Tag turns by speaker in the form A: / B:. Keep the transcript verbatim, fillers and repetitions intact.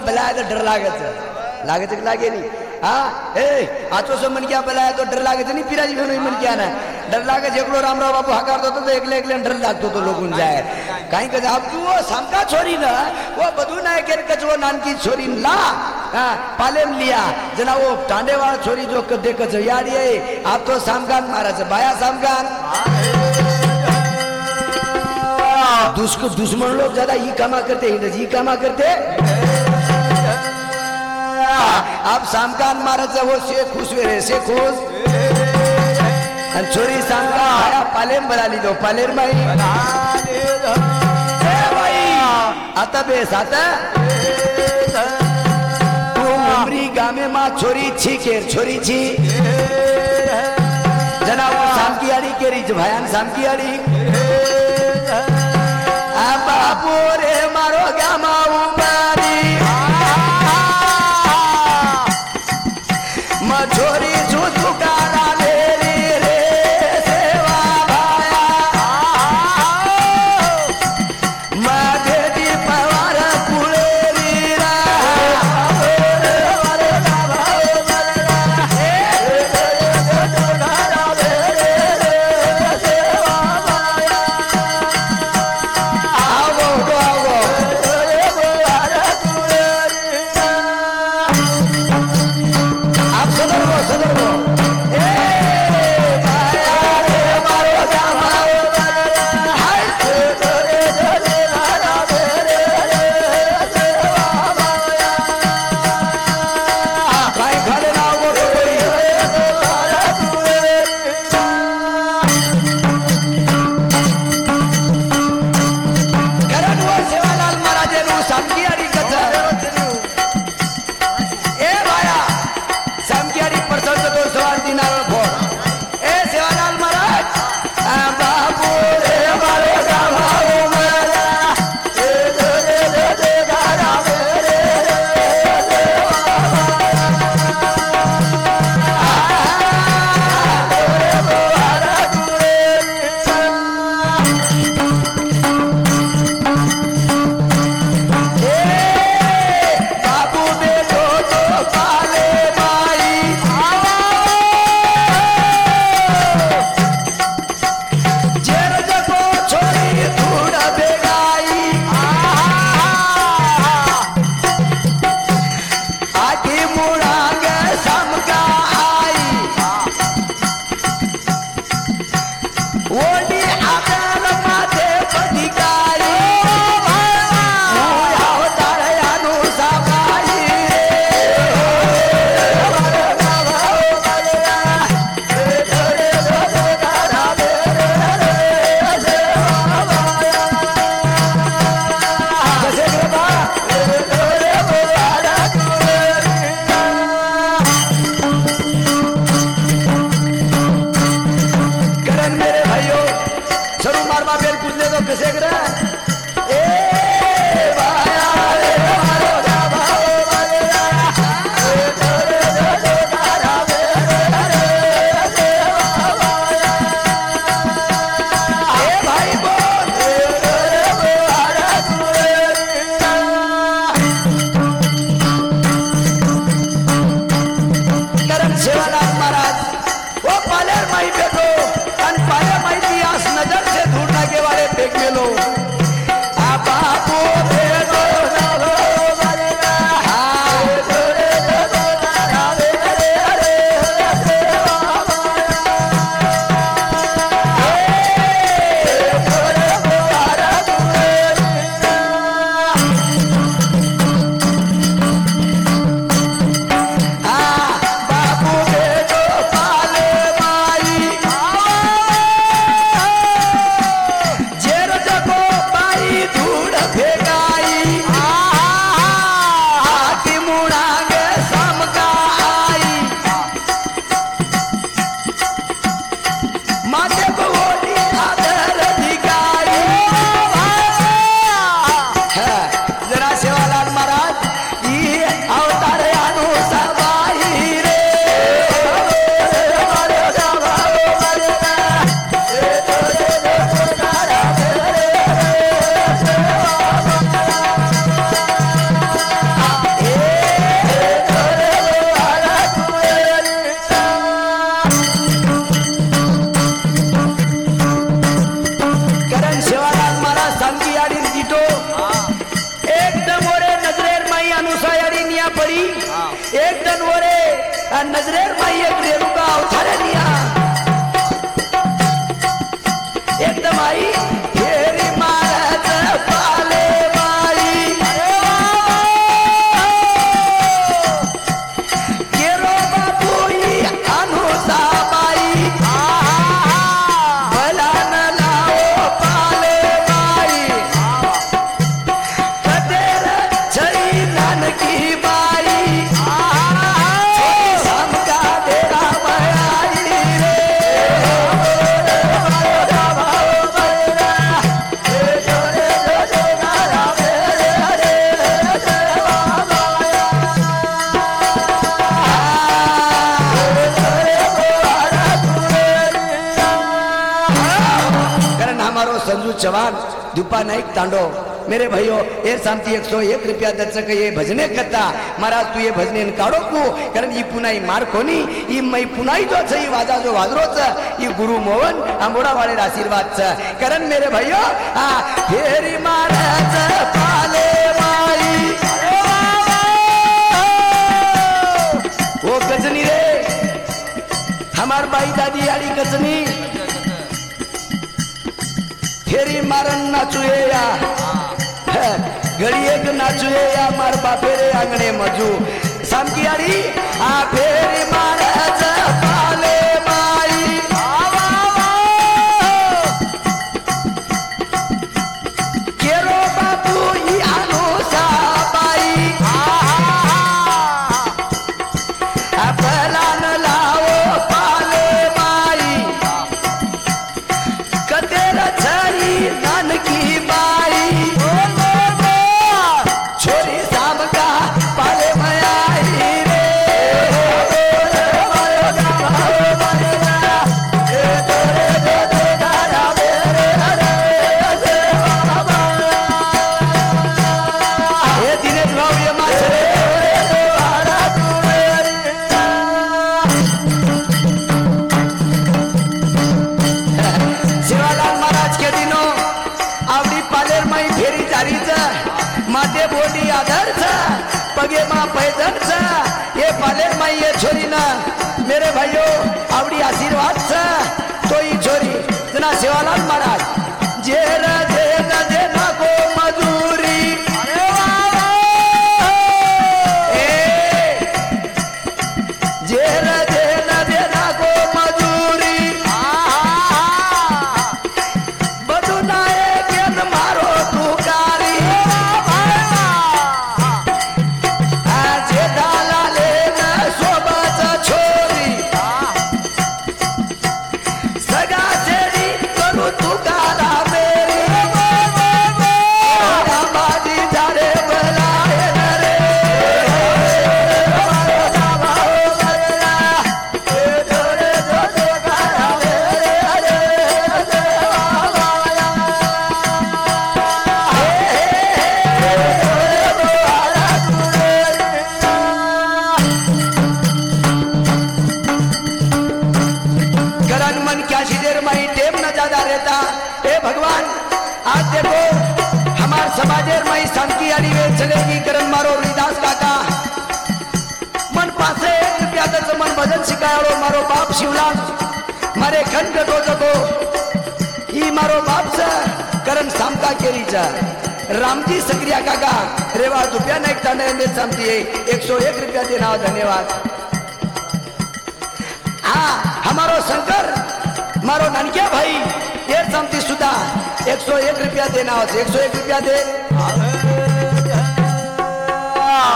A: बलाय तो डर लागे लागे तो लागे नहीं हाँ ए आचो से मन क्या बलाय तो डर लागे नहीं पिराजी भी मन क्या ना डर लागे जेकलो रामराव बाबू हकार दो तो एकले एकले डर लागतो तो लोगों जाए कहीं कहे अब तू वो समका छोरी ना वो बधु ना के कचरो नानकी छोरी ला हाँ पालेम लिया जना वो टांडे वाला छोरी जो देख यार ये आप तो सामगान मारा से बाया सामगान दुष्क दुश्मन लोग ज्यादा ये कामा करते ये कामा करते आप सामकान मारा वो से खुश वे से खुश छोरी सामका आया पालेम बना ली दो पालेर भाई भाई आता बेस आता तू उमरी गामे माँ छोरी छी केर छोरी छी जना वो सामकी आड़ी केरी भयान सामकी आड़ी बापू रे मारो गामा उमारी छोरी छुटकारा मेरी रे सेवा भाया माधेदी पवार कुलेरी रा आवो आवो मारी एक दनवरे नजरेर माई एक रेणुका अवतारे लिया एकदम आई फेरी मारत पाले बाई केरो बाबूई अनुसा बाई भला न लाओ पाले बाई कदेर छई नानकी बाई समका देरा बयाई रे संजू चौहान दुपा नाईक तांडो मेरे भाइयों ये शांति एक सौ एक रुपया दर्शक ये भजने करता महाराज तू ये भजने काढो को कारण ही पुन्हा मार कोणी ही मै पुन्हा जो छ वाजा जो वाजरोच ही गुरु मोहन आंबोडा वाले आशीर्वाद छ कारण मेरे भाइयों आ फेरी मारच पाले बाई वो गजनी रे हमार बाई दादी आली गजनी फेरी मारन नाचुए या घड़ी एक नाचुए या मार बापेरे आंगणे मजू सामकी आड़ी आ फेरी मारच पाले बाई केरो बाबू ही अनुसा बाई आ भला न लाओ पाले बाई कतेरा नानकी बाई छोरी सामका पाले मयाई रे दिनेश भाऊ ये माछरे शिवालाल महाराज के दिनों आवडी पालेर माई फेरी जारीच माते बोटी आदरच पगे मा पैदनच ये पालेर माई ये छोरी ना मेरे भाइयों आवडी आशीर्वाद छ तो ही छोरी जना शिवालाल महाराज जेर जेर देना को मजूरी ए जेर जेर देना को मजूरी मारो तुकारी आजे दाला लेना सोबत छोरी सगा सेरी करू तुकारा मेरी बाजी जारे बलाए रे हे भगवान आज देखो हमार समाजेर में शांति आड़ी वे चलेगी करण मारो हरिदास काका मन पासे एक रुपया दस मन भजन शिकायो मारो बाप शिवलाल मारे खंड तो जगो ई मारो बाप से करण सामका केरी जा रामजी सक्रिया काका रेवा रुपया नहीं ताने ने शांति है एक सौ एक रुपया देना धन्यवाद हाँ हमारो शंकर मारो ननकिया भाई ये शांति सुधा एक सौ एक रुपया देना एक सौ एक रुपया दे